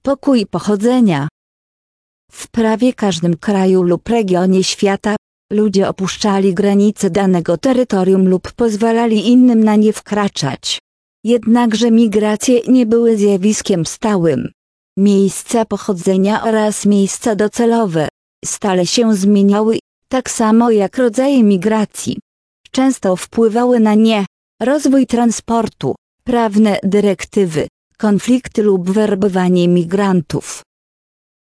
pokój pochodzenia. W prawie każdym kraju lub regionie świata, ludzie opuszczali granice danego terytorium lub pozwalali innym na nie wkraczać. Jednakże migracje nie były zjawiskiem stałym. Miejsca pochodzenia oraz miejsca docelowe stale się zmieniały, tak samo jak rodzaje migracji. Często wpływały na nie rozwój transportu, prawne dyrektywy, konflikty lub werbowanie migrantów.